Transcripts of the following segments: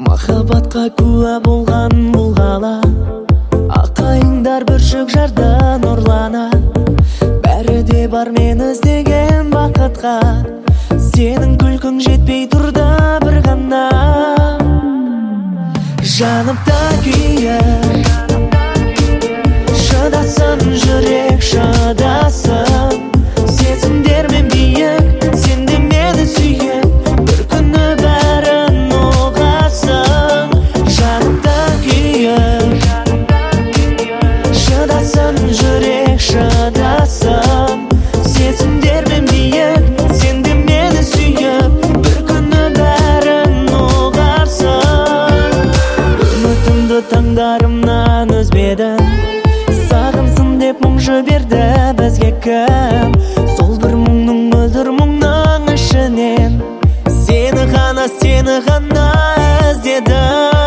Махаббатқа куә болған бұл қала, ақайыңдар бүршік жардан ұрлана. Бәрі де бар мен іздеген бақытқа, сенің күлкің жетпей тұрды бір ғана. Жанымда күйік, шыдасын жүрек шыдасын. Сезімдермен биік, сен де мені сүйіп, бір күні бәрін ұғасың. Жанымда күйік, шыдасын жүрек шыдасын. Сезімдермен биік, сен де мені сүйіп, бір күні бәрін ұғарсың. Үмітімді таңдарымнан үзбедің, сағынсын деп мұң жіберді бізге кім? Сол бір мұңның мөлдір мұңның ішінен сені ғана іздедім.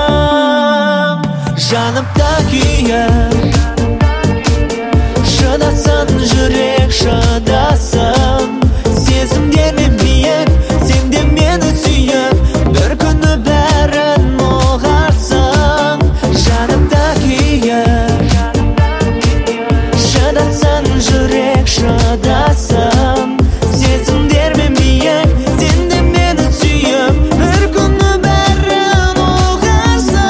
Жанымда күйік, шыдасын жүрек шыдасын. Сезімдермен биік, сен де мені сүйіп, бір күні бәрін ұғарсың. Жанымда күйік, шыдасын жүрек шыдасын. Сезімдермен биік, сен де мені сүйіп, бір күні бәрін ұғарсың.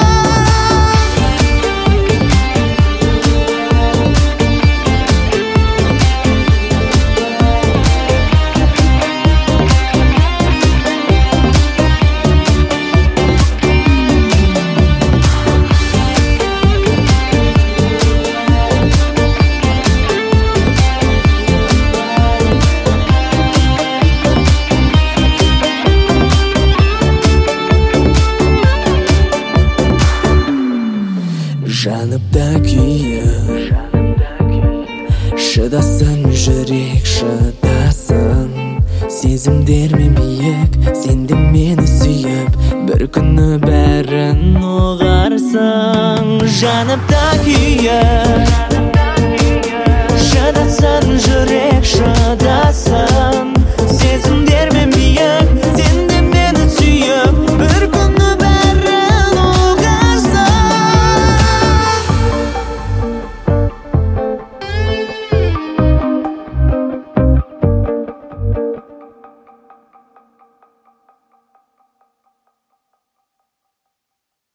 Жанымда күйік, шыдасын жүрек шыдасын. Сезімдермен биік, сен де мені сүйіп, бір күні бәрін ұғарсың. Жанымда күйік, шыдасын жүрек шыдасын.